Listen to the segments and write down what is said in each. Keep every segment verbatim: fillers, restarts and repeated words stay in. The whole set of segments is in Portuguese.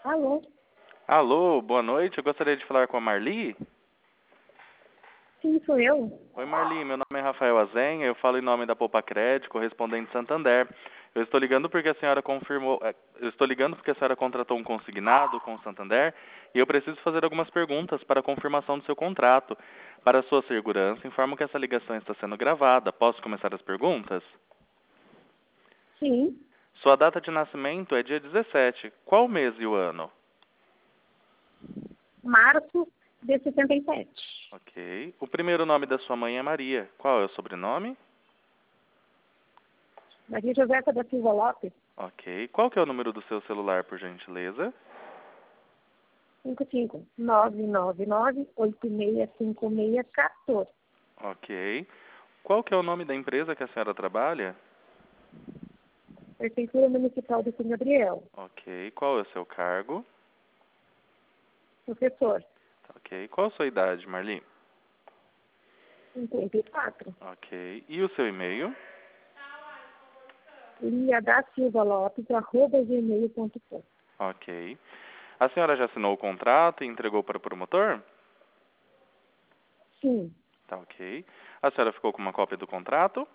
Alô? Alô, boa noite. Eu gostaria de falar com a Marli. Sim, sou eu. Oi, Marli. Meu nome é Rafael Azenha. Eu falo em nome da Poupa Crédito, correspondente Santander. Eu estou ligando porque a senhora confirmou. eh, Eu estou ligando porque a senhora contratou um consignado com o Santander e eu preciso fazer algumas perguntas para a confirmação do seu contrato. Para a sua segurança, informo que essa ligação está sendo gravada. Posso começar as perguntas? Sim, Sua data de nascimento é dia dezessete. Qual o mês e o ano? março de sessenta e sete. Ok. O primeiro nome da sua mãe é Maria. Qual é o sobrenome? Maria Josefa da Silva Lopes, Ok. Qual que é o número do seu celular, por gentileza? cinco cinco nove nove nove oito seis cinco seis um quatro. Ok. Qual que é o nome da empresa que a senhora trabalha? Prefeitura Municipal de São Gabriel. Ok. Qual é o seu cargo? Professor, Ok. Qual a sua idade, Marli? cinquenta e quatro. Ok. E o seu e-mail? Lia da Silva Lopes, arroba gmail ponto com. Ok. A senhora já assinou o contrato e entregou para o promotor? Sim, Tá ok. A senhora ficou com uma cópia do contrato?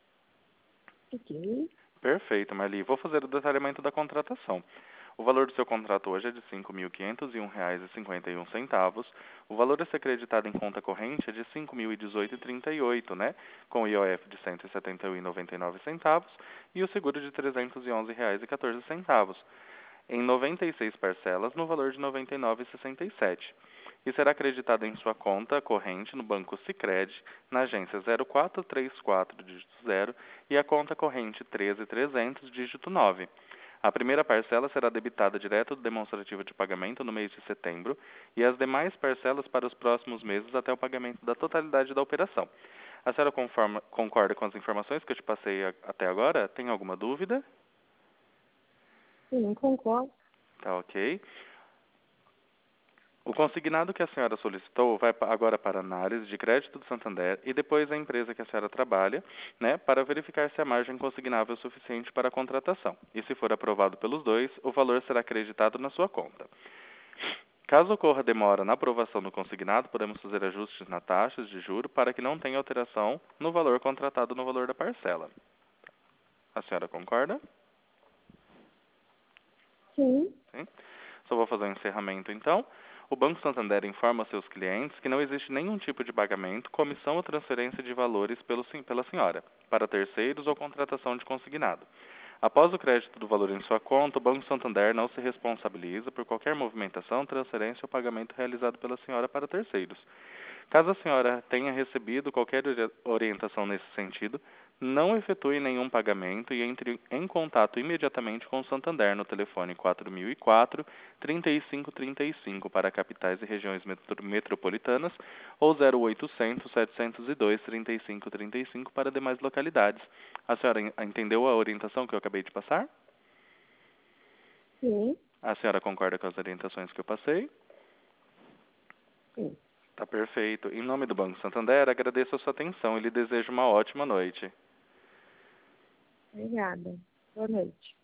ok. Perfeito, Marli. Vou fazer o detalhamento da contratação. O valor do seu contrato hoje é de cinco mil quinhentos e um reais e cinquenta e um centavos. O valor a ser acreditado em conta corrente é de cinco mil e dezoito reais e trinta e oito, né? Com o I O F de cento e setenta e um reais e noventa e nove centavos e o seguro de trezentos e onze reais e quatorze centavos, em noventa e seis parcelas no valor de noventa e nove reais e sessenta e sete centavos. E será acreditado em sua conta corrente no Banco Sicredi, na agência zero quatro três quatro, dígito zero, e a conta corrente treze mil e trezentos, dígito nove. A primeira parcela será debitada direto do demonstrativo de pagamento no mês de setembro e as demais parcelas para os próximos meses até o pagamento da totalidade da operação. A senhora conforma, concorda com as informações que eu te passei a, até agora? Tem alguma dúvida? Sim, concordo. Tá ok. O consignado que a senhora solicitou vai pa- agora para análise de crédito do Santander e depois a empresa que a senhora trabalha, né, para verificar se a margem consignável é suficiente para a contratação. E se for aprovado pelos dois, o valor será acreditado na sua conta. Caso ocorra demora na aprovação do consignado, podemos fazer ajustes na taxas de juro para que não tenha alteração no valor contratado no valor da parcela. A senhora concorda? Sim, Sim. Só vou fazer um encerramento então. O Banco Santander informa seus clientes que não existe nenhum tipo de pagamento, comissão ou transferência de valores pelo, pela senhora, para terceiros ou contratação de consignado. Após o crédito do valor em sua conta, o Banco Santander não se responsabiliza por qualquer movimentação, transferência ou pagamento realizado pela senhora para terceiros. Caso a senhora tenha recebido qualquer ori- orientação nesse sentido, não efetue nenhum pagamento e entre em contato imediatamente com o Santander no telefone quatro mil e quatro, trinta e cinco trinta e cinco para capitais e regiões metro- metropolitanas ou zero oitocentos, setecentos e dois, trinta e cinco trinta e cinco para demais localidades. A senhora en- entendeu a orientação que eu acabei de passar? sim, A senhora concorda com as orientações que eu passei? sim. Tá perfeito. Em nome do Banco Santander, agradeço a sua atenção e lhe desejo uma ótima noite. Obrigada. Boa noite.